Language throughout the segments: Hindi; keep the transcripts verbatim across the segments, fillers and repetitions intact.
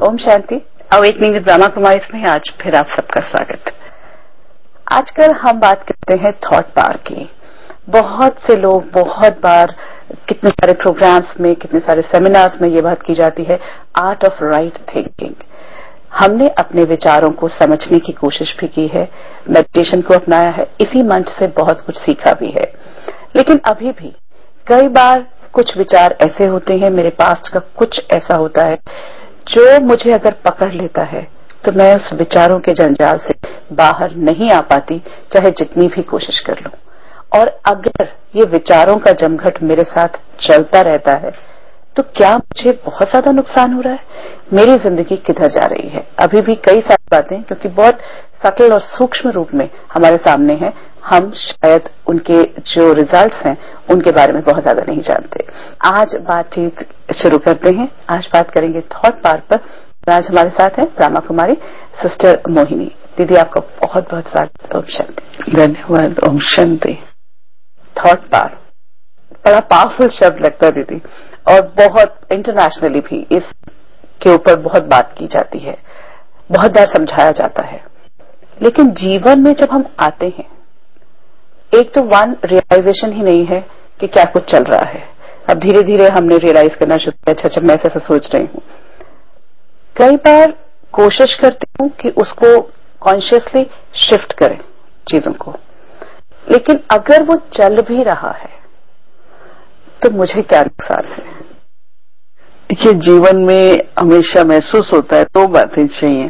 Om Shanti. Awakening with Brahma Kumari में आज फिर आप सबका स्वागत। आजकल हम बात करते हैं थॉट पावर की। बहुत से लोग बहुत बार कितने सारे प्रोग्राम्स में, कितने सारे सेमिनार्स में ये बात की जाती है, आर्ट ऑफ राइट थिंकिंग। हमने अपने विचारों को समझने की कोशिश भी की है, मेडिटेशन को अपनाया है, इसी मंच से बहुत कुछ सीखा भी है। लेकिन अभी भी कई बार कुछ विचार ऐसे होते हैं, मेरे पास्ट का कुछ ऐसा होता है जो मुझे अगर पकड़ लेता है तो मैं उस विचारों के जंजाल से बाहर नहीं आ पाती, चाहे जितनी भी कोशिश कर लूं। और अगर ये विचारों का जमघट मेरे साथ चलता रहता है तो क्या मुझे बहुत ज्यादा नुकसान हो रहा है? मेरी जिंदगी किधर जा रही है? अभी भी कई सारी बातें, क्योंकि बहुत सटल और सूक्ष्म रूप में हमारे सामने है, हम शायद उनके जो रिजल्ट्स हैं उनके बारे में बहुत ज्यादा नहीं जानते। आज बातचीत शुरू करते हैं। आज बात करेंगे थॉट पावर पर। आज हमारे साथ है ब्रह्मा कुमारी सिस्टर मोहिनी। दीदी, आपका बहुत बहुत स्वागत। ओम शांति। धन्यवाद। ओम शांति। थॉट पावर बड़ा पावरफुल शब्द लगता है दीदी, और बहुत इंटरनेशनली भी इसके ऊपर बहुत बात की जाती है, बहुत बार समझाया जाता है। लेकिन जीवन में जब हम आते हैं, एक तो वन रियलाइजेशन ही नहीं है कि क्या कुछ चल रहा है। अब धीरे धीरे हमने रियलाइज करना शुरू किया, अच्छा अच्छा मैं ऐसा सोच रही हूं। कई बार कोशिश करती हूं कि उसको कॉन्शियसली शिफ्ट करें चीजों को, लेकिन अगर वो चल भी रहा है तो मुझे क्या नुकसान है? देखिए, जीवन में हमेशा महसूस होता है दो बातें चाहिए।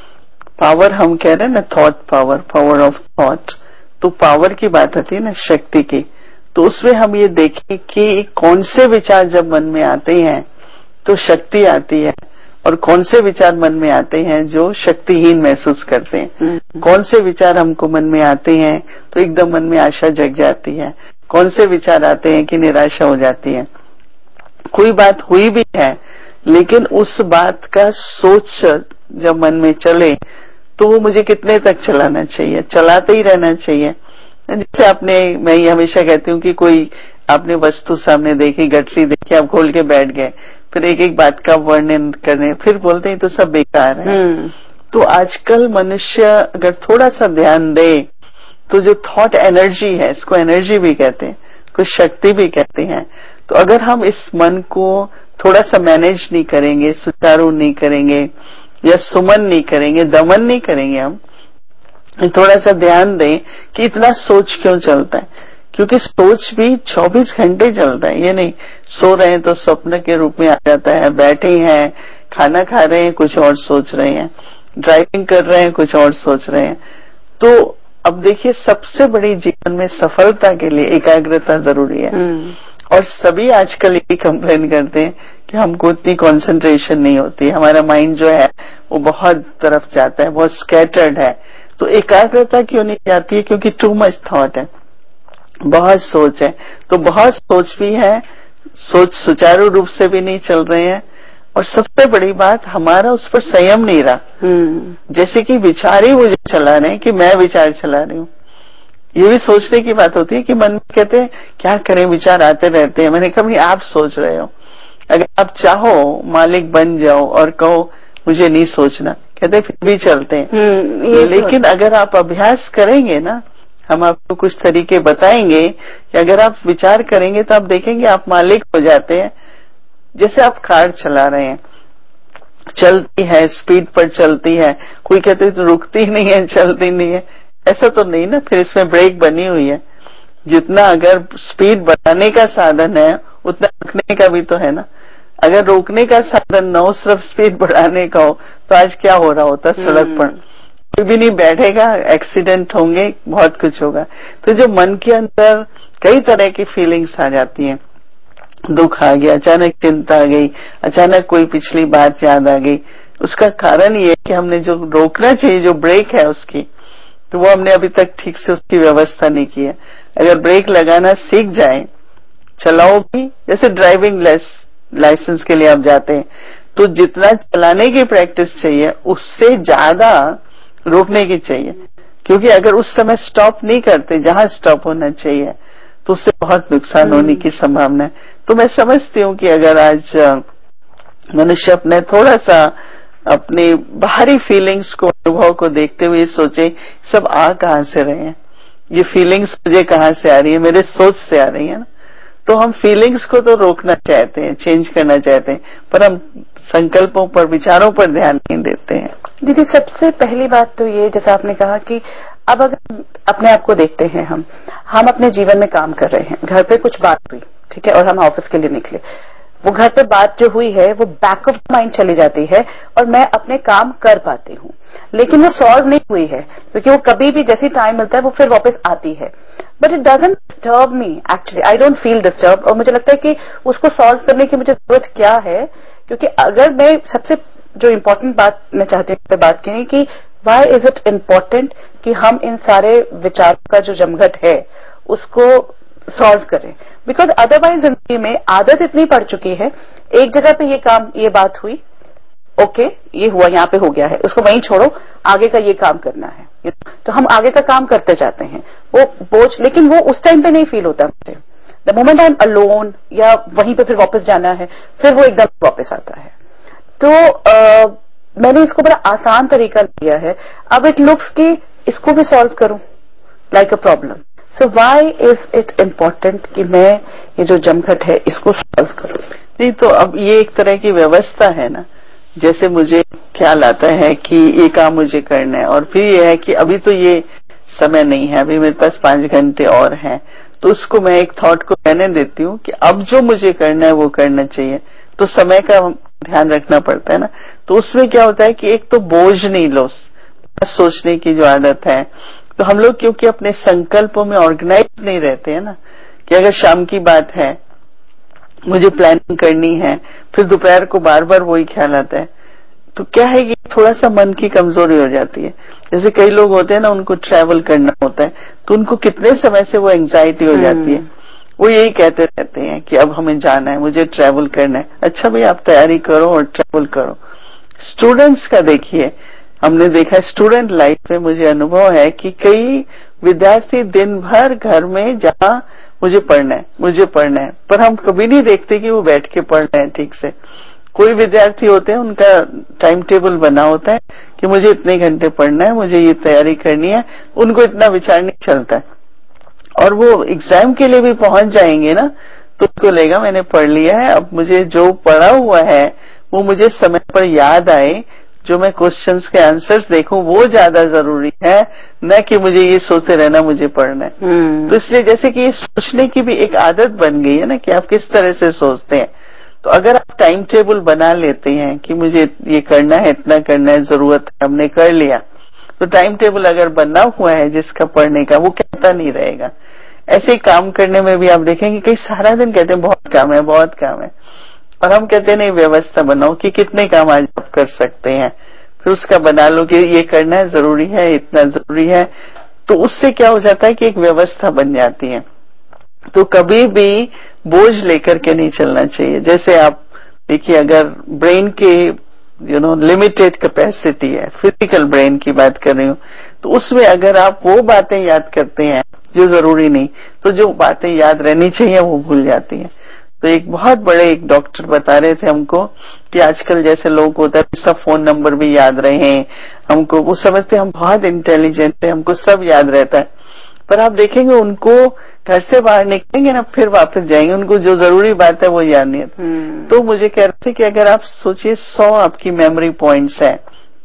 पावर हम कह रहे हैं ना, thought power, power of thought. तो पावर की बात आती है ना, शक्ति की। तो उसमें हम ये देखें कि कौन से विचार जब मन में आते हैं तो शक्ति आती है, और कौन से विचार मन में आते हैं जो शक्तिहीन महसूस करते हैं। कौन से विचार हमको मन में आते हैं तो एकदम मन में आशा जग जाती है, कौन से विचार आते हैं कि निराशा हो जाती है। कोई बात हुई भी है, लेकिन उस बात का सोच जब मन में चले तो वो मुझे कितने तक चलाना चाहिए, चलाते ही रहना चाहिए। जैसे आपने, मैं ये हमेशा कहती हूँ कि कोई आपने वस्तु सामने देखी, गठरी देखी, आप खोल के बैठ गए, फिर एक एक बात का वर्णन करने, फिर बोलते हैं तो सब बेकार है। तो आजकल मनुष्य अगर थोड़ा सा ध्यान दे तो जो थॉट एनर्जी है, इसको एनर्जी भी कहते हैं, कुछ शक्ति भी कहते हैं। तो अगर हम इस मन को थोड़ा सा मैनेज नहीं करेंगे, सुचारू नहीं करेंगे, या सुमन नहीं करेंगे, दमन नहीं करेंगे, हम थोड़ा सा ध्यान दें कि इतना सोच क्यों चलता है। क्योंकि सोच भी चौबीस घंटे चलता है। ये नहीं सो रहे हैं तो स्वप्न के रूप में आ जाता है, बैठे हैं, खाना खा रहे हैं, कुछ और सोच रहे हैं, ड्राइविंग कर रहे हैं, कुछ और सोच रहे हैं। तो अब देखिए, सबसे बड़ी जीवन में सफलता के लिए एकाग्रता जरूरी है। और सभी आजकल यही कंप्लेन करते हैं कि हमको इतनी कंसंट्रेशन नहीं होती, हमारा माइंड जो है वो बहुत तरफ जाता है, बहुत स्कैटर्ड है। तो एकाग्रता क्यों नहीं जाती है? क्योंकि टू मच थॉट है, बहुत सोच है। तो बहुत सोच भी है, सोच सुचारू रूप से भी नहीं चल रहे हैं, और सबसे बड़ी बात, हमारा उस पर संयम नहीं रहा। जैसे कि विचार ही मुझे चला रहे हैं कि मैं विचार चला रही हूँ। ये भी सोचने की बात होती है कि मन में कहते हैं क्या करें, विचार आते रहते हैं। मैंने कभी आप सोच रहे हो, अगर आप चाहो मालिक बन जाओ और कहो मुझे नहीं सोचना, कहते फिर भी चलते हैं। लेकिन अगर आप अभ्यास करेंगे ना, हम आपको कुछ तरीके बताएंगे कि अगर आप विचार करेंगे तो आप देखेंगे आप मालिक हो जाते हैं। जैसे आप कार चला रहे हैं, चलती है, स्पीड पर चलती है, कोई कहते तो रुकती नहीं है, चलती नहीं है, ऐसा तो नहीं ना। फिर इसमें ब्रेक बनी हुई है। जितना अगर स्पीड बढ़ाने का साधन है उतना रुकने का भी तो है ना। अगर रोकने का साधन न हो, सिर्फ स्पीड बढ़ाने का हो, तो आज क्या हो रहा होता सड़क पर? कोई भी नहीं बैठेगा, एक्सीडेंट होंगे, बहुत कुछ होगा। तो जो मन के अंदर कई तरह की फीलिंग्स आ जाती हैं, दुख आ गया, अचानक चिंता आ गई, अचानक कोई पिछली बात याद आ गई, उसका कारण ये है कि हमने जो रोकना चाहिए, जो ब्रेक है उसकी, तो वो हमने अभी तक ठीक से उसकी व्यवस्था नहीं की है। अगर ब्रेक लगाना सीख जाए, चलाओ भी, जैसे ड्राइविंग लाइसेंस के लिए आप जाते हैं तो जितना चलाने की प्रैक्टिस चाहिए उससे ज्यादा रोकने की चाहिए। क्योंकि अगर उस समय स्टॉप नहीं करते जहां स्टॉप होना चाहिए तो उससे बहुत नुकसान होने की संभावना है। तो मैं समझती हूँ कि अगर आज मनुष्य अपने थोड़ा सा अपनी बाहरी फीलिंग्स को, अनुभव को देखते हुए सोचे सब आ कहां से रहे हैं, ये फीलिंग्स मुझे कहां से आ रही है, मेरे सोच से आ रही है ना। तो हम फीलिंग्स को तो रोकना चाहते हैं, चेंज करना चाहते हैं, पर हम संकल्पों पर, विचारों पर ध्यान नहीं देते हैं। दीदी सबसे पहली बात तो ये, जैसा आपने कहा कि अब अगर अपने आप को देखते हैं, हम हम अपने जीवन में काम कर रहे हैं, घर पे कुछ बात हुई, ठीक है, और हम ऑफिस के लिए निकले, वो घर पे बात जो हुई है वो बैक ऑफ माइंड चली जाती है और मैं अपने काम कर पाती हूँ, लेकिन वो सॉल्व नहीं हुई है, क्योंकि वो कभी भी जैसी टाइम मिलता है वो फिर वापस आती है, but it doesn't disturb me, actually I don't feel disturb. और मुझे लगता है कि उसको सॉल्व करने की मुझे जरूरत क्या है, क्योंकि अगर मैं सबसे जो इम्पोर्टेंट बात मैं चाहती हूँ बात की कि वाई इज इट इम्पोर्टेंट कि हम इन सारे विचारों का जो जमघट है उसको सॉल्व करें, बिकॉज अदरवाइज जिंदगी में आदत इतनी पड़ चुकी है, एक जगह पे ये काम, ये बात हुई, ओके ये हुआ, यहाँ पे हो गया है, उसको वहीं छोड़ो, आगे का ये काम करना है, तो हम आगे का काम करते जाते हैं, वो बोझ, लेकिन वो उस टाइम पे नहीं फील होता मुझे। The moment I am alone या वहीं पे फिर वापस जाना है, फिर वो एकदम वापस आता है। तो आ, मैंने इसको बड़ा आसान तरीका लिया है। अब इट लुक्स कि इसको भी सॉल्व करूं like a problem, so why is it important कि मैं ये जो जमघट है इसको सॉल्व करूं? नहीं तो अब ये एक तरह की व्यवस्था है ना, जैसे मुझे ख्याल आता है कि ये काम मुझे करना है, और फिर ये है कि अभी तो ये समय नहीं है, अभी मेरे पास पांच घंटे और हैं, तो उसको मैं एक थॉट को कहने देती हूँ कि अब जो मुझे करना है वो करना चाहिए, तो समय का ध्यान रखना पड़ता है ना। तो उसमें क्या होता है कि एक तो बोझ नहीं लो, सोचने की जो आदत है, तो हम लोग क्योंकि अपने संकल्पों में ऑर्गेनाइज नहीं रहते हैं ना, कि अगर शाम की बात है मुझे प्लानिंग करनी है, फिर दोपहर को बार बार वही ख्याल आता है, तो क्या है कि थोड़ा सा मन की कमजोरी हो जाती है। जैसे कई लोग होते हैं ना, उनको ट्रैवल करना होता है, तो उनको कितने समय से वो एंग्जाइटी हो जाती है, वो यही कहते रहते हैं कि अब हमें जाना है, मुझे ट्रैवल करना है। अच्छा भाई, आप तैयारी करो और ट्रैवल करो। स्टूडेंट्स का देखिए, हमने देखा स्टूडेंट लाइफ में, मुझे अनुभव है कि कई विद्यार्थी दिन भर घर में जहां मुझे पढ़ना है मुझे पढ़ना है, पर हम कभी नहीं देखते कि वो बैठ के पढ़ रहे हैं ठीक से। कोई विद्यार्थी होते हैं, उनका टाइम टेबल बना होता है कि मुझे इतने घंटे पढ़ना है, मुझे ये तैयारी करनी है, उनको इतना विचार नहीं चलता है, और वो एग्जाम के लिए भी पहुंच जाएंगे ना, तो उनको लगेगा मैंने पढ़ लिया है, अब मुझे जो पढ़ा हुआ है वो मुझे समय पर याद आए, जो मैं क्वेश्चंस के आंसर्स देखूं वो ज्यादा जरूरी है, न कि मुझे ये सोचते रहना मुझे पढ़ना है। तो इसलिए जैसे कि ये सोचने की भी एक आदत बन गई है ना, कि आप किस तरह से सोचते हैं। तो अगर आप टाइम टेबल बना लेते हैं कि मुझे ये करना है, इतना करना है, जरूरत है, हमने कर लिया, तो टाइम टेबल अगर बना हुआ है जिसका पढ़ने का, वो कहता नहीं रहेगा। ऐसे ही काम करने में भी आप देखेंगे कई सारा दिन कहते हैं बहुत काम है बहुत काम है, और हम कहते हैं नहीं, व्यवस्था बनाओ कि कितने काम आज आप कर सकते हैं, फिर उसका बना लो कि ये करना है, जरूरी है, इतना जरूरी है, तो उससे क्या हो जाता है कि एक व्यवस्था बन जाती है। तो कभी भी बोझ लेकर के नहीं चलना चाहिए। जैसे आप देखिए, अगर ब्रेन के यू नो लिमिटेड कैपेसिटी है, फिजिकल ब्रेन की बात कर रही हूं, तो उसमें अगर आप वो बातें याद करते हैं जो जरूरी नहीं, तो जो बातें याद रहनी चाहिए वो भूल जाती हैं। तो एक बहुत बड़े एक डॉक्टर बता रहे थे हमको कि आजकल जैसे लोग होता है सब फोन नंबर भी याद रहे, हमको वो समझते हम बहुत इंटेलिजेंट है, हमको सब याद रहता है, पर आप देखेंगे उनको घर से बाहर निकलेंगे ना, फिर वापस जाएंगे, उनको जो जरूरी बात है वो याद नहीं है। तो मुझे कह रहे थे कि अगर आप सोचिए सौ आपकी मेमोरी पॉइंट्स है,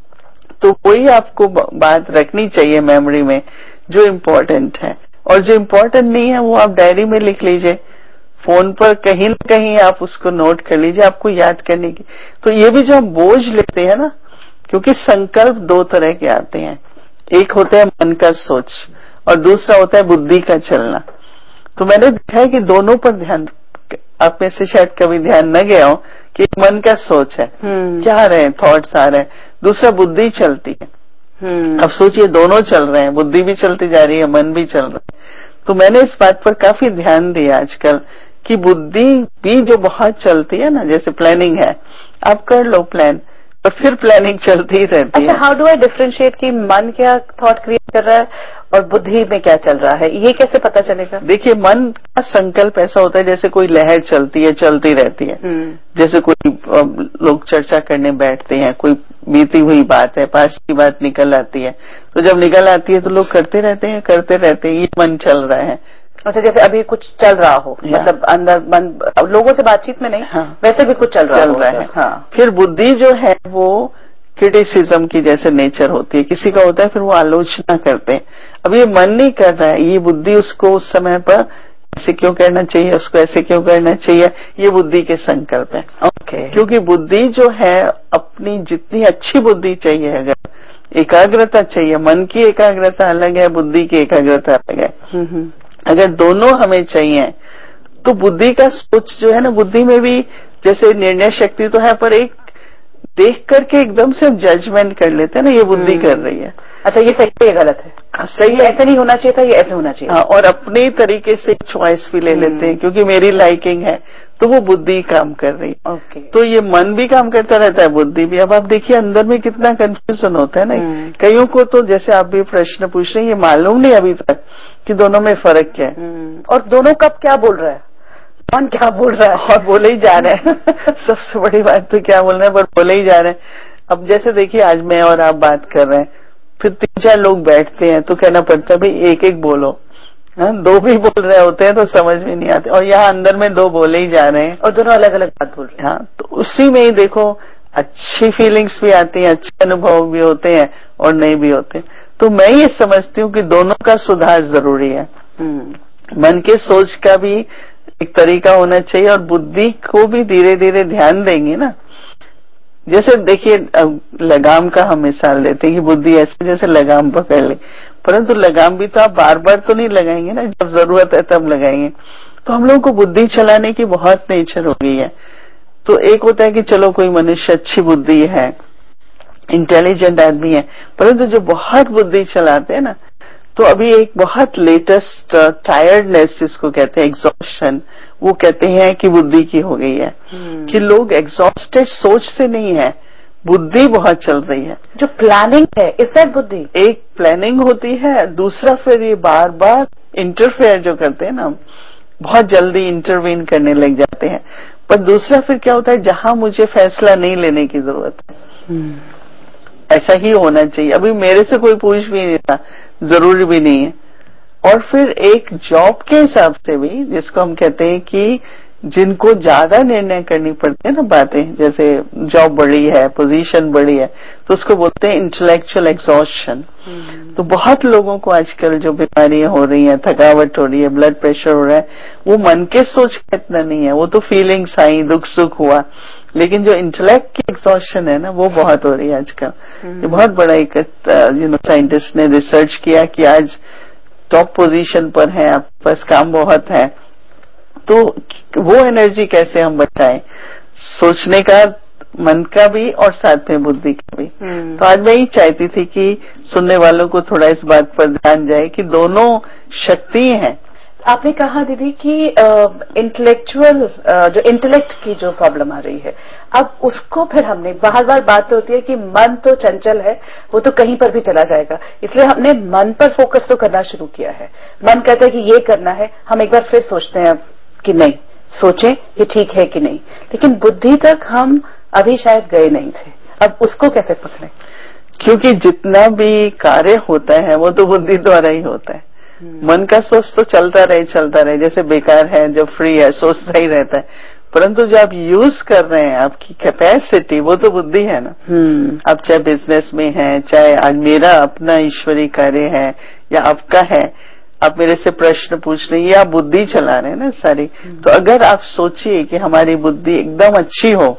तो कोई आपको बात रखनी चाहिए मेमोरी में जो इम्पोर्टेंट है, और जो इम्पोर्टेंट नहीं है वो आप डायरी में लिख लीजिए, फोन पर कहीं न कहीं आप उसको नोट कर लीजिए, आपको याद करने की। तो ये भी जो हम बोझ लेते हैं ना, क्योंकि संकल्प दो तरह के आते हैं, एक होता है मन का सोच और दूसरा होता है बुद्धि का चलना। तो मैंने देखा है कि दोनों पर ध्यान, आप में से शायद कभी ध्यान न गया हो कि मन का सोच है, क्या आ रहे हैं, थॉट्स आ रहे हैं, दूसरा बुद्धि चलती है। अब सोचिए दोनों चल रहे हैं, बुद्धि भी चलती जा रही है, मन भी चल रहा है। तो मैंने इस बात पर काफी ध्यान दिया आजकल कि बुद्धि भी जो बहुत चलती है ना, जैसे प्लानिंग है, आप कर लो प्लान, और फिर प्लानिंग चलती ही रहती है। अच्छा, हाउ डू आई डिफरेंशिएट कि मन क्या थॉट क्रिएट कर रहा है और बुद्धि में क्या चल रहा है, ये कैसे पता चलेगा? देखिए, मन का संकल्प ऐसा होता है जैसे कोई लहर चलती है, चलती रहती है। जैसे कोई लोग चर्चा करने बैठते हैं, कोई बीती हुई बात है, पास्ट की बात निकल आती है, तो जब निकल आती है तो लोग करते रहते हैं करते रहते हैं, ये मन चल रहा है। अच्छा, जैसे अभी कुछ चल रहा हो, मतलब अंदर मन, लोगों से बातचीत में नहीं, हाँ, वैसे भी कुछ चल रहा चल रहा है। हाँ। फिर बुद्धि जो है वो क्रिटिसिज्म की जैसे नेचर होती है, किसी का होता है, फिर वो आलोचना करते हैं। अब ये मन नहीं कर रहा है, ये बुद्धि उसको उस समय पर ऐसे क्यों करना चाहिए, उसको ऐसे क्यों करना चाहिए, ये बुद्धि के संकल्प है। ओके। क्योंकि बुद्धि जो है अपनी जितनी अच्छी बुद्धि चाहिए, अगर एकाग्रता चाहिए, मन की एकाग्रता अलग है, बुद्धि की एकाग्रता अलग है। अगर दोनों हमें चाहिए तो बुद्धि का सोच जो है ना, बुद्धि में भी जैसे निर्णय शक्ति तो है, पर एक देख करके एकदम से हम जजमेंट कर लेते हैं ना, ये बुद्धि कर रही है। अच्छा, ये सही है, ये गलत है, हाँ, सही है, ऐसे नहीं होना चाहिए था, ये ऐसे होना चाहिए। हाँ, और अपने तरीके से एक चॉइस भी ले लेते हैं, क्योंकि मेरी लाइकिंग है, तो वो बुद्धि काम कर रही है। ओके। तो ये मन भी काम करता रहता है, बुद्धि भी। अब आप देखिए अंदर में कितना कंफ्यूजन होता है ना, कईयों को तो जैसे आप भी प्रश्न पूछ रहे हैं, ये मालूम नहीं अभी तक कि दोनों में फर्क क्या है, और दोनों कब क्या बोल रहा है, कौन क्या बोल रहा है, और बोले ही जा रहे हैं। सबसे बड़ी बात तो क्या बोल रहे हैं, पर बोले ही जा रहे हैं। अब जैसे देखिए आज मैं और आप बात कर रहे हैं, फिर तीन चार लोग बैठते हैं तो कहना पड़ता है भाई एक एक बोलो, हाँ, दो भी बोल रहे होते हैं तो समझ में नहीं आते, और यहाँ अंदर में दो बोले ही जा रहे हैं और दोनों अलग अलग बात बोल रहे हैं। हाँ, तो उसी में ही देखो अच्छी फीलिंग्स भी आती हैं, अच्छे अनुभव भी होते हैं और नहीं भी होते। तो मैं ये समझती हूँ कि दोनों का सुधार जरूरी है। मन के सोच का भी एक तरीका होना चाहिए, और बुद्धि को भी धीरे धीरे ध्यान देंगे ना। जैसे देखिए लगाम का हम मिसाल देते हैं कि बुद्धि ऐसे जैसे लगाम पकड़ ले, परंतु लगाम भी तो आप बार बार तो नहीं लगाएंगे ना, जब जरूरत है तब लगाएंगे। तो हम लोगों को बुद्धि चलाने की बहुत नेचर हो गई है। तो एक होता है कि चलो कोई मनुष्य अच्छी बुद्धि है, इंटेलिजेंट आदमी है, परंतु जो बहुत बुद्धि चलाते हैं ना, तो अभी एक बहुत लेटेस्ट टायर्डनेस जिसको कहते हैं एग्जॉस्शन, वो कहते हैं कि बुद्धि की हो गई है। hmm. कि लोग एग्जॉस्टेड सोच से नहीं है, बुद्धि बहुत चल रही है। जो प्लानिंग है, इस दैट बुद्धि, एक प्लानिंग होती है, दूसरा फिर ये बार बार इंटरफेयर जो करते हैं ना, बहुत जल्दी इंटरवीन करने लग जाते हैं। पर दूसरा फिर क्या होता है, जहां मुझे फैसला नहीं लेने की जरूरत है, hmm. ऐसा ही होना चाहिए, अभी मेरे से कोई पूछ भी नहीं था, जरूरी भी नहीं है। और फिर एक जॉब के हिसाब से भी, जिसको हम कहते हैं कि जिनको ज्यादा निर्णय करनी पड़ती है ना बातें, जैसे जॉब बड़ी है, पोजीशन बड़ी है, तो उसको बोलते हैं इंटेलेक्चुअल एग्जॉस्शन। तो बहुत लोगों को आजकल जो बीमारियां हो रही हैं, थकावट हो रही है, ब्लड प्रेशर हो रहा है, वो मन के सोच का इतना नहीं है, वो तो फीलिंग्स आई, दुख सुख हुआ, लेकिन जो इंटेलेक्ट की एग्जॉस्शन है ना, वो बहुत हो रही है आजकल। ये बहुत बड़ा एक यू नो साइंटिस्ट ने रिसर्च किया कि आज टॉप पोजीशन पर है, आपके पास काम बहुत है, तो वो एनर्जी कैसे हम बचाएं, सोचने का, मन का भी और साथ में बुद्धि का भी। तो आज मैं ही चाहती थी कि सुनने वालों को थोड़ा इस बात पर ध्यान जाए कि दोनों शक्ति हैं। आपने कहा दीदी कि इंटेलेक्चुअल जो इंटेलेक्ट की जो प्रॉब्लम आ रही है, अब उसको फिर हमने बार बार बात होती है कि मन तो चंचल है, वो तो कहीं पर भी चला जाएगा, इसलिए हमने मन पर फोकस तो करना शुरू किया है। मन कहता है कि ये करना है, हम एक बार फिर सोचते हैं कि नहीं, सोचें ये ठीक है कि नहीं, लेकिन बुद्धि तक हम अभी शायद गए नहीं थे। अब उसको कैसे पकड़ें? क्योंकि जितना भी कार्य होता है वो तो बुद्धि द्वारा ही होता है। मन का सोच तो चलता रहे चलता रहे, जैसे बेकार है, जब फ्री है सोचता ही रहता है, परंतु जो आप यूज कर रहे हैं, आपकी कैपेसिटी, वो तो बुद्धि है ना। आप चाहे बिजनेस में हैं, चाहे आज मेरा अपना ईश्वरीय कार्य है या आपका है, आप मेरे से प्रश्न पूछ रहे हैं, ये आप बुद्धि चला रहे हैं ना सारी। तो अगर आप सोचिए कि हमारी बुद्धि एकदम अच्छी हो,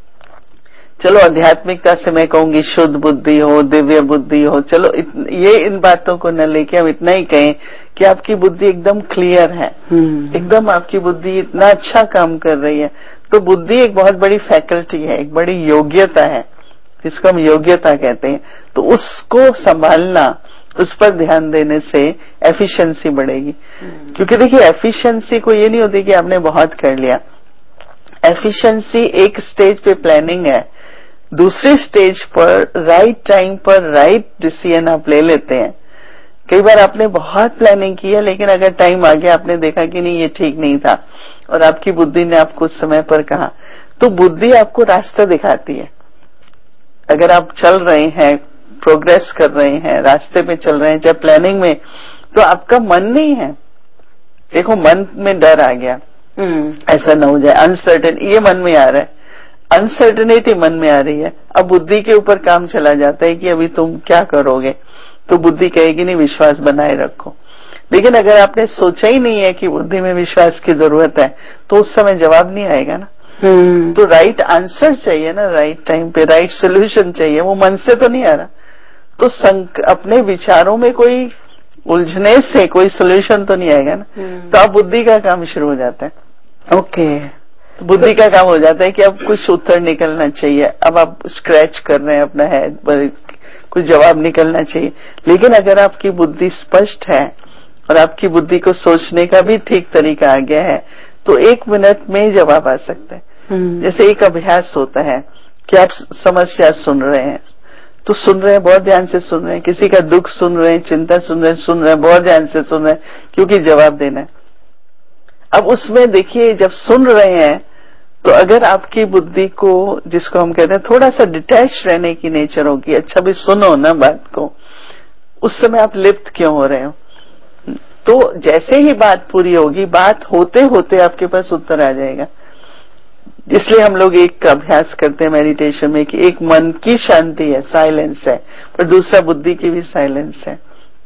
चलो आध्यात्मिकता से मैं कहूंगी शुद्ध बुद्धि हो, दिव्य बुद्धि हो, चलो इत, ये इन बातों को न लेके हम इतना ही कहें कि आपकी बुद्धि एकदम क्लियर है, एकदम आपकी बुद्धि इतना अच्छा काम कर रही है। तो बुद्धि एक बहुत बड़ी फैकल्टी है, एक बड़ी योग्यता है, जिसको हम योग्यता कहते हैं। तो उसको संभालना, उस पर ध्यान देने से एफिशिएंसी बढ़ेगी। क्योंकि देखिए एफिशिएंसी को ये नहीं होती कि आपने बहुत कर लिया, एफिशिएंसी एक स्टेज पे प्लानिंग है, दूसरे स्टेज पर राइट टाइम पर राइट डिसीजन आप ले लेते हैं। कई बार आपने बहुत प्लानिंग की है, लेकिन अगर टाइम आ गया आपने देखा कि नहीं ये ठीक नहीं था, और आपकी बुद्धि ने आपको उस समय पर कहा, तो बुद्धि आपको रास्ता दिखाती है। अगर आप चल रहे हैं, प्रोग्रेस कर रहे हैं, रास्ते पे चल रहे हैं, चाहे प्लानिंग में, तो आपका मन नहीं है। देखो मन में डर आ गया, ऐसा ना हो जाए, अनसर्टेन, ये मन में आ रहा है, अनसर्टेनिटी मन में आ रही है। अब बुद्धि के ऊपर काम चला जाता है कि अभी तुम क्या करोगे, तो बुद्धि कहेगी नहीं, विश्वास बनाए रखो। लेकिन अगर आपने सोचा ही नहीं है कि बुद्धि में विश्वास की जरूरत है, तो उस समय जवाब नहीं आएगा ना। hmm. तो राइट आंसर चाहिए ना, राइट टाइम पे राइट सोल्यूशन चाहिए, वो मन से तो नहीं आ रहा। तो संक, अपने विचारों में कोई उलझने से कोई सोल्यूशन तो नहीं आएगा ना। hmm. तो अब बुद्धि का काम शुरू हो जाता है। Okay okay. तो बुद्धि so, का काम हो जाता है कि अब कुछ उत्तर निकलना चाहिए, अब आप स्क्रैच कर रहे हैं अपना हेड पर, कुछ जवाब निकलना चाहिए। लेकिन अगर आपकी बुद्धि स्पष्ट है और आपकी बुद्धि को सोचने का भी ठीक तरीका आ गया है, तो एक मिनट में जवाब आ सकता है। hmm. जैसे एक अभ्यास होता है कि आप समस्या सुन रहे हैं, तो सुन रहे हैं, बहुत ध्यान से सुन रहे हैं, किसी का दुख सुन रहे हैं, चिंता सुन रहे हैं, सुन रहे हैं, बहुत ध्यान से सुन रहे हैं, क्योंकि जवाब देना है। अब उसमें देखिए, जब सुन रहे हैं तो अगर आपकी बुद्धि को, जिसको हम कहते हैं थोड़ा सा डिटैच रहने की नेचर होगी, अच्छा भी सुनो ना बात को, उस समय आप लिप्त क्यों हो रहे हो। तो जैसे ही बात पूरी होगी, बात होते होते आपके पास उत्तर आ जाएगा। इसलिए हम लोग एक अभ्यास करते हैं मेडिटेशन में कि एक मन की शांति है, साइलेंस है, पर दूसरा बुद्धि की भी साइलेंस है।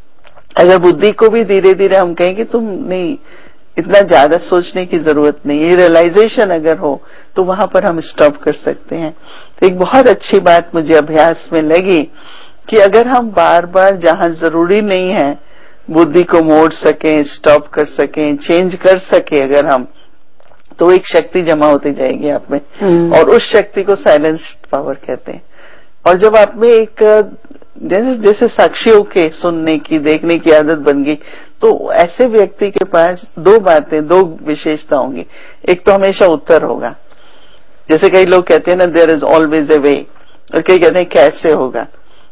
अगर बुद्धि को भी धीरे धीरे हम कहें कि तुम नहीं, इतना ज्यादा सोचने की जरूरत नहीं, ये रियलाइजेशन अगर हो तो वहां पर हम स्टॉप कर सकते हैं। तो एक बहुत अच्छी बात मुझे अभ्यास में लगी कि अगर हम बार बार, जहां जरूरी नहीं है, बुद्धि को मोड़ सकें, स्टॉप कर सकें, चेंज कर सके अगर हम, तो एक शक्ति जमा होती जाएगी आप में। hmm. और उस शक्ति को साइलेंस पावर कहते हैं। और जब आप में एक जैसे जैसे साक्षियों के सुनने की, देखने की आदत बन गई, तो ऐसे व्यक्ति के पास दो बातें, दो विशेषता होंगी। एक तो हमेशा उत्तर होगा, जैसे कई लोग कहते हैं ना, there is always a way, और कई कहते हैं कैसे होगा।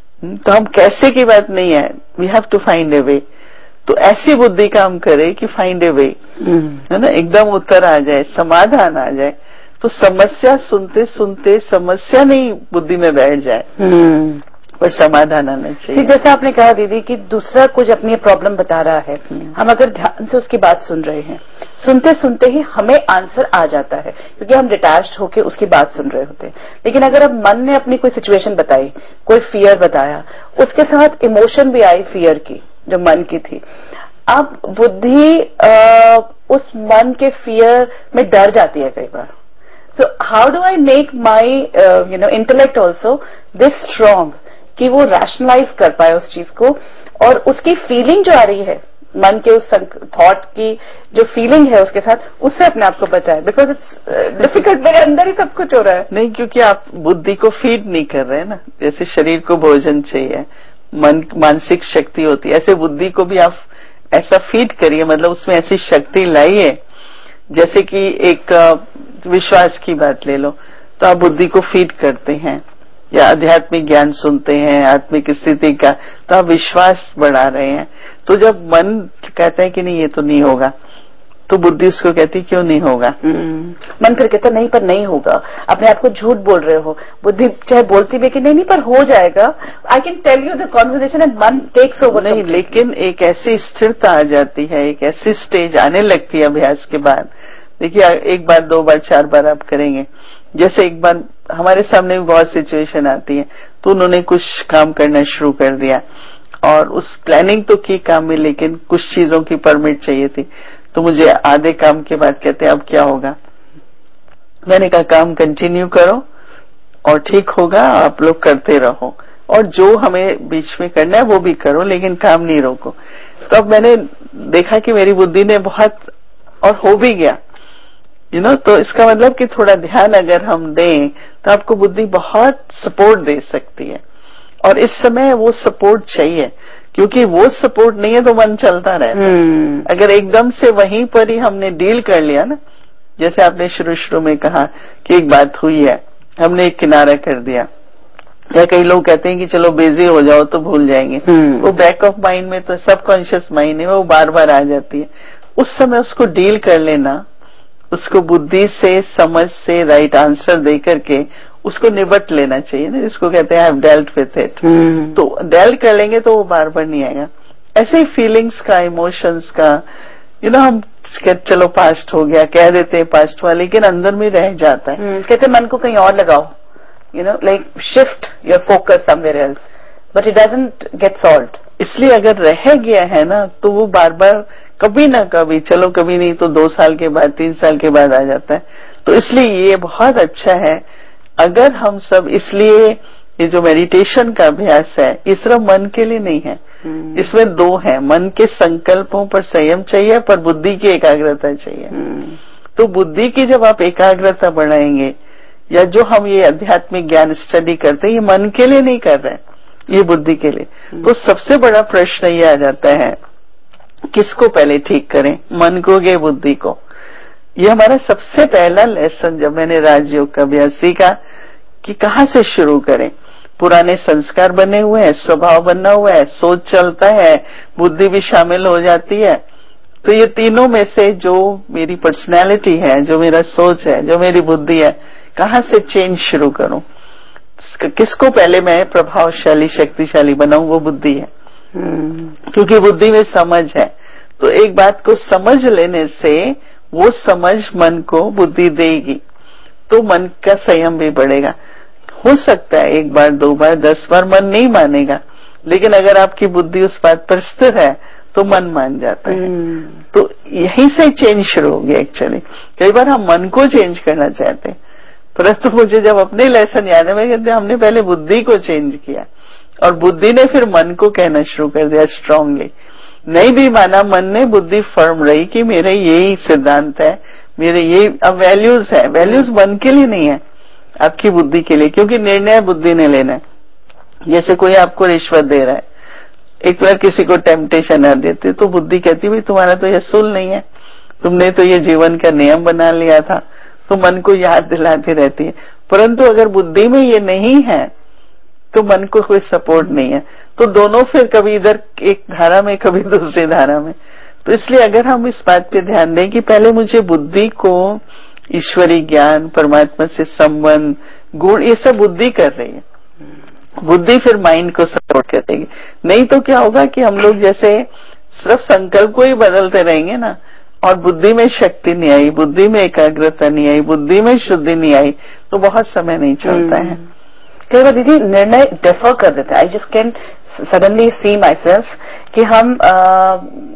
तो हम कैसे की बात नहीं है, we have to find a way. तो ऐसी बुद्धि काम करे कि फाइंड ए वे, है ना, एकदम उत्तर आ जाए, समाधान आ जाए। तो समस्या सुनते सुनते समस्या नहीं बुद्धि में बैठ जाए, hmm. पर समाधान आना चाहिए। जैसा आपने कहा दीदी कि दूसरा कुछ अपनी प्रॉब्लम बता रहा है, hmm. हम अगर ध्यान से उसकी बात सुन रहे हैं, सुनते सुनते ही हमें आंसर आ जाता है, क्योंकि हम डिटैच्ड होकर उसकी बात सुन रहे होते हैं। लेकिन अगर अब मन ने अपनी कोई सिचुएशन बताई, कोई फियर बताया, उसके साथ इमोशन भी आई फियर की, जो मन की थी, अब बुद्धि आ, उस मन के फियर में डर जाती है कई बार। So how do I make my you know intellect also this strong कि वो रैशनलाइज कर पाए उस चीज को, और उसकी फीलिंग जो आ रही है मन के उस थॉट की जो फीलिंग है उसके साथ, उससे अपने आप को बचाए, बिकॉज इट्स डिफिकल्ट, मेरे अंदर ही सब कुछ हो रहा है। नहीं, क्योंकि आप बुद्धि को फीड नहीं कर रहे हैं ना। जैसे शरीर को भोजन चाहिए, मन मानसिक शक्ति होती है, ऐसे बुद्धि को भी आप ऐसा फीड करिए, मतलब उसमें ऐसी शक्ति लाइए। जैसे कि एक विश्वास की बात ले लो, तो आप बुद्धि को फीड करते हैं, या आध्यात्मिक ज्ञान सुनते हैं, आत्मिक स्थिति का, तो आप विश्वास बढ़ा रहे हैं। तो जब मन कहता है कि नहीं ये तो नहीं होगा, तो बुद्धि उसको कहती क्यों नहीं होगा। मन फिर कहता नहीं, पर नहीं होगा, अपने आप को झूठ बोल रहे हो। बुद्धि चाहे बोलती भी कि नहीं नहीं पर हो जाएगा, I can tell you the conversation, and मन टेक्स ओवर। नहीं, लेकिन एक ऐसी स्थिरता आ जाती है, एक ऐसी स्टेज आने लगती है अभ्यास के बाद। देखिए, एक बार, दो बार, चार बार आप करेंगे। जैसे एक बार हमारे सामने भी बहुत सिचुएशन आती है, तो उन्होंने कुछ काम करना शुरू कर दिया, और उस प्लानिंग तो की काम में, लेकिन कुछ चीजों की परमिट चाहिए थी। तो मुझे आधे काम के बाद कहते हैं अब क्या होगा। मैंने कहा काम कंटिन्यू करो और ठीक होगा, आप लोग करते रहो, और जो हमें बीच में करना है वो भी करो, लेकिन काम नहीं रोको। तो अब मैंने देखा कि मेरी बुद्धि ने बहुत, और हो भी गया, यू नो। तो इसका मतलब कि थोड़ा ध्यान अगर हम दें तो आपको बुद्धि बहुत सपोर्ट दे सकती है, और इस समय वो सपोर्ट चाहिए, क्योंकि वो सपोर्ट नहीं है तो मन चलता रहता है। hmm. अगर एकदम से वहीं पर ही हमने डील कर लिया ना, जैसे आपने शुरू शुरू में कहा कि एक बात हुई है, हमने एक किनारा कर दिया, या कई लोग कहते हैं कि चलो बिजी हो जाओ तो भूल जाएंगे। hmm. वो बैक ऑफ माइंड में, तो सबकॉन्शियस माइंड है, वो बार बार आ जाती है। उस समय उसको डील कर लेना, उसको बुद्धि से, समझ से राइट आंसर दे करके उसको निबट लेना चाहिए ना, जिसको कहते हैं I have dealt with it. तो डेल्ट कर लेंगे तो वो बार बार नहीं आएगा। ऐसे ही फीलिंग्स का, इमोशंस का, यू नो हम चलो पास्ट हो गया कह देते हैं पास्ट हुआ, लेकिन अंदर में रह जाता है। कहते मन को कहीं और लगाओ, you know like shift your focus somewhere else, but it doesn't get solved. इसलिए अगर रह गया है ना तो वो बार बार कभी ना कभी, चलो कभी नहीं तो दो साल के बाद, तीन साल के बाद आ जाता है। तो इसलिए ये बहुत अच्छा है अगर हम सब, इसलिए ये जो मेडिटेशन का अभ्यास है ये सिर्फ मन के लिए नहीं है, इसमें दो है, मन के संकल्पों पर संयम चाहिए पर बुद्धि की एकाग्रता चाहिए। तो बुद्धि की जब आप एकाग्रता बढ़ाएंगे, या जो हम ये आध्यात्मिक ज्ञान स्टडी करते हैं ये मन के लिए नहीं कर रहे हैं, ये बुद्धि के लिए। तो सबसे बड़ा प्रश्न ये आ जाता है किसको पहले ठीक करें, मन को या बुद्धि को। ये हमारा सबसे पहला लेसन जब मैंने राजयोग का अभ्यास सीखा कि कहाँ से शुरू करें। पुराने संस्कार बने हुए हैं, स्वभाव बना हुआ है, सोच चलता है, बुद्धि भी शामिल हो जाती है। तो ये तीनों में से जो मेरी पर्सनैलिटी है, जो मेरा सोच है, जो मेरी बुद्धि है, कहाँ से चेंज शुरू करूं, किसको पहले मैं प्रभावशाली शक्तिशाली बनाऊं, वो बुद्धि है। hmm. क्योंकि बुद्धि में समझ है। तो एक बात को समझ लेने से वो समझ मन को बुद्धि देगी, तो मन का संयम भी बढ़ेगा। हो सकता है एक बार, दो बार, दस बार मन नहीं मानेगा, लेकिन अगर आपकी बुद्धि उस बात पर स्थिर है तो मन मान जाता है। hmm. तो यहीं से चेंज शुरू हो गया एक्चुअली। कई बार हम मन को चेंज करना चाहते हैं, परंतु मुझे जब अपने लेसन याद है, मैं कहते हमने पहले बुद्धि को चेंज किया और बुद्धि ने फिर मन को कहना शुरू कर दिया स्ट्रांगली। नहीं भी माना मन ने, बुद्धि फर्म रही कि मेरे यही सिद्धांत है, मेरे ये अब वैल्यूज है। वैल्यूज मन के लिए नहीं है, आपकी बुद्धि के लिए, क्योंकि निर्णय बुद्धि ने लेना है। जैसे कोई आपको रिश्वत दे रहा है, एक बार किसी को टेम्पटेशन आ देती तो बुद्धि कहती भाई तुम्हारा तो ये सूल नहीं है, तुमने तो ये जीवन का नियम बना लिया था, तो मन को याद दिलाती रहती है। परंतु अगर बुद्धि में ये नहीं है तो मन को कोई सपोर्ट नहीं है, तो दोनों फिर कभी इधर एक धारा में कभी दूसरी धारा में। तो इसलिए अगर हम इस बात पे ध्यान दें कि पहले मुझे बुद्धि को ईश्वरी ज्ञान, परमात्मा से संबंध, गुण, ये सब बुद्धि कर रही है, बुद्धि फिर माइंड को सपोर्ट करेगी। नहीं तो क्या होगा कि हम लोग जैसे सिर्फ संकल्प को ही बदलते रहेंगे ना, और बुद्धि में शक्ति नहीं आई, बुद्धि में एकाग्रता नहीं आई, बुद्धि में शुद्धि नहीं आई, तो बहुत समय नहीं चलता है। कई बार दीदी निर्णय डिफर कर देते हैं। I just can suddenly see myself कि हम आ,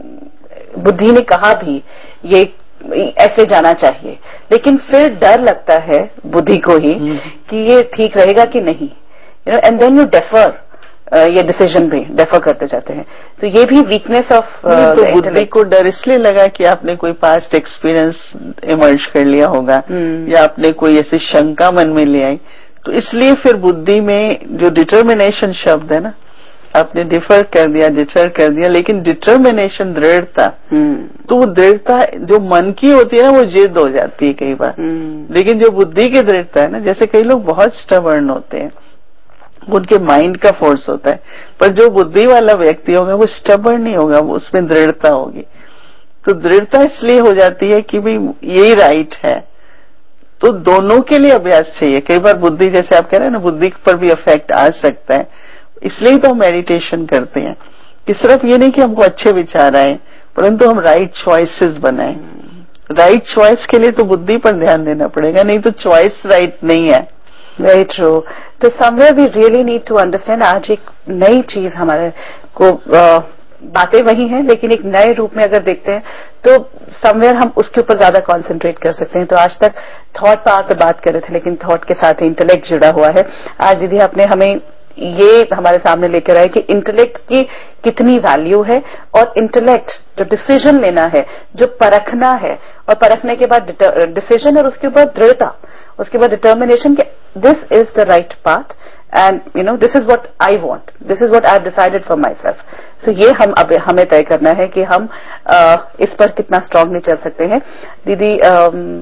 बुद्धि ने कहा भी ये ऐसे जाना चाहिए, लेकिन फिर डर लगता है बुद्धि को ही कि ये ठीक रहेगा कि नहीं, you know, and then you defer, ये डिसीजन भी डेफर करते जाते हैं। तो ये भी वीकनेस ऑफ तो बुद्धि को डर इसलिए लगा कि आपने कोई पास्ट एक्सपीरियंस इमर्ज कर लिया होगा, hmm. या आपने कोई ऐसी शंका मन में ले आई, तो इसलिए फिर बुद्धि में जो डिटर्मिनेशन शब्द है ना, आपने डिफर कर दिया, डिटर कर दिया, लेकिन डिटर्मिनेशन दृढ़ता, hmm. तो वो दृढ़ता जो मन की होती है ना, वो जिद हो जाती है कई बार, hmm. लेकिन जो बुद्धि की दृढ़ता है ना, जैसे कई लोग बहुत स्टबर्न होते हैं, उनके माइंड का फोर्स होता है, पर जो बुद्धि वाला व्यक्ति होगा वो स्टबर्न नहीं होगा, वो उसमें दृढ़ता होगी। तो दृढ़ता इसलिए हो जाती है कि भाई यही राइट है। तो दोनों के लिए अभ्यास चाहिए। कई बार बुद्धि, जैसे आप कह रहे हैं ना, बुद्धि पर भी इफेक्ट आ सकता है, इसलिए तो हम मेडिटेशन करते हैं कि सिर्फ ये नहीं कि हमको अच्छे विचार आए, परंतु हम राइट चॉइसेस बनाएं। राइट चॉइस के लिए तो बुद्धि पर ध्यान देना पड़ेगा, नहीं तो चॉइस राइट नहीं है। Very true. तो somewhere we really need to understand, आज एक नई चीज हमारे को, बातें वही हैं लेकिन एक नए रूप में अगर देखते हैं तो समवेयर हम उसके ऊपर ज्यादा कंसंट्रेट कर सकते हैं। तो आज तक थॉट पावर पे बात कर रहे थे, लेकिन थॉट के साथ इंटेलेक्ट जुड़ा हुआ है। आज दीदी आपने हमें ये हमारे सामने लेकर आए कि इंटेलेक्ट की कितनी वैल्यू है, और इंटेलेक्ट जो डिसीजन लेना है, जो परखना है, और परखने के बाद डिसीजन, और उसके बाद दृढ़ता, उसके बाद डिटर्मिनेशन कि this is the right path and you know this is what I want, this is what I have decided for myself. So ये हम अब हमें तय करना है कि हम आ, इस पर कितना स्ट्रांगली चल सकते हैं। दीदी आ,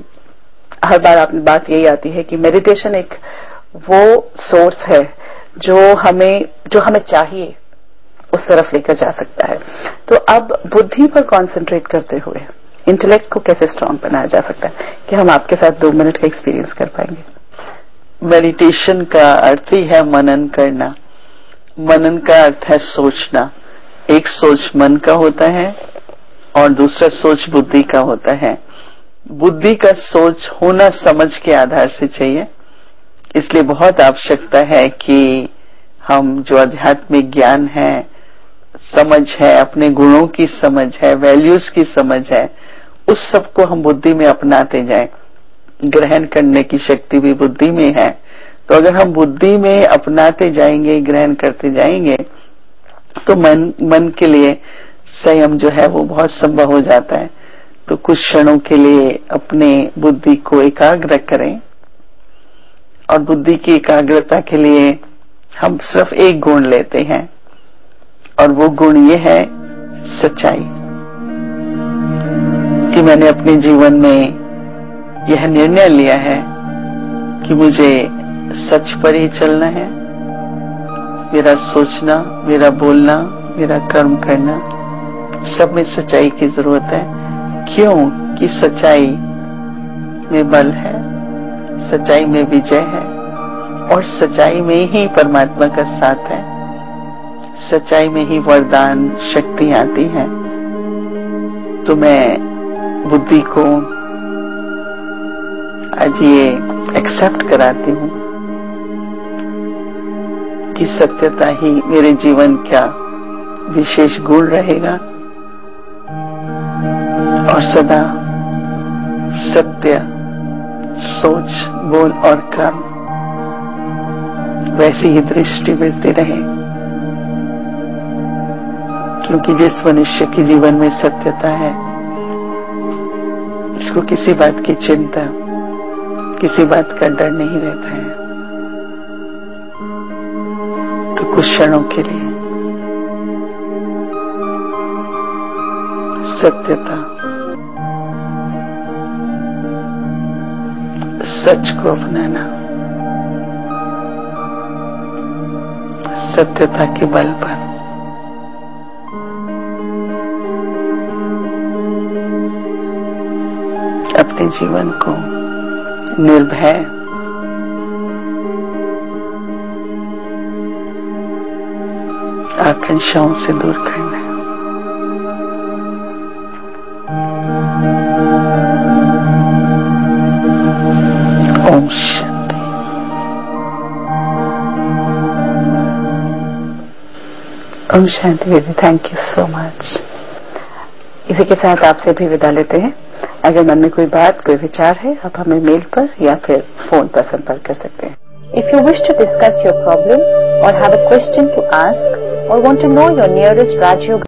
हर बार आपकी बात यही आती है कि मेडिटेशन एक वो सोर्स है जो हमें जो हमें चाहिए उस तरफ लेकर जा सकता है। तो अब बुद्धि पर कॉन्सेंट्रेट करते हुए इंटेलेक्ट को कैसे स्ट्रांग बनाया जा सकता है, कि हम आपके साथ दो मिनट का एक्सपीरियंस कर पाएंगे। मेडिटेशन का अर्थ ही है मनन करना। मनन का अर्थ है सोचना। एक सोच मन का होता है और दूसरा सोच बुद्धि का होता है। बुद्धि का सोच होना समझ के आधार से चाहिए, इसलिए बहुत आवश्यकता है कि हम जो आध्यात्मिक ज्ञान है, समझ है, अपने गुणों की समझ है, वैल्यूज की समझ है, उस सबको हम बुद्धि में अपनाते जाएं। ग्रहण करने की शक्ति भी बुद्धि में है, तो अगर हम बुद्धि में अपनाते जाएंगे, ग्रहण करते जाएंगे, तो मन मन के लिए संयम जो है वो बहुत संभव हो जाता है। तो कुछ क्षणों के लिए अपने बुद्धि को एकाग्र करें, और बुद्धि की एकाग्रता के लिए हम सिर्फ एक गुण लेते हैं, और वो गुण ये है सच्चाई। कि मैंने अपने जीवन में यह निर्णय लिया है कि मुझे सच पर ही चलना है। मेरा सोचना, मेरा बोलना, मेरा कर्म करना, सब में सच्चाई की जरूरत है। क्यों? कि सच्चाई में बल है, सच्चाई में विजय है, और सच्चाई में ही परमात्मा का साथ है, सच्चाई में ही वरदान शक्ति आती है। तो मैं बुद्धि को आज ये एक्सेप्ट कराती हूं कि सत्यता ही मेरे जीवन का विशेष गुण रहेगा, और सदा सत्य सोच, बोल और कर्म वैसी ही दृष्टि मिलती रहे। क्योंकि जिस मनुष्य के जीवन में सत्यता है, उसको किसी बात की चिंता, किसी बात का डर नहीं रहता है। तो कुछ क्षणों के लिए सत्यता, सच को अपनाना, सत्यता के बल पर अपने जीवन को निर्भय, आकांक्षाओं से दूर करना। ओम शांति। ओम शांति दीदी, थैंक यू सो मच। इसी के साथ आपसे भी विदा लेते हैं। अगर मन में कोई बात, कोई विचार है, आप हमें मेल पर या फिर फोन पर संपर्क कर सकते हैं। If you wish to discuss your problem or have a question to ask or want to know your nearest Raj Yoga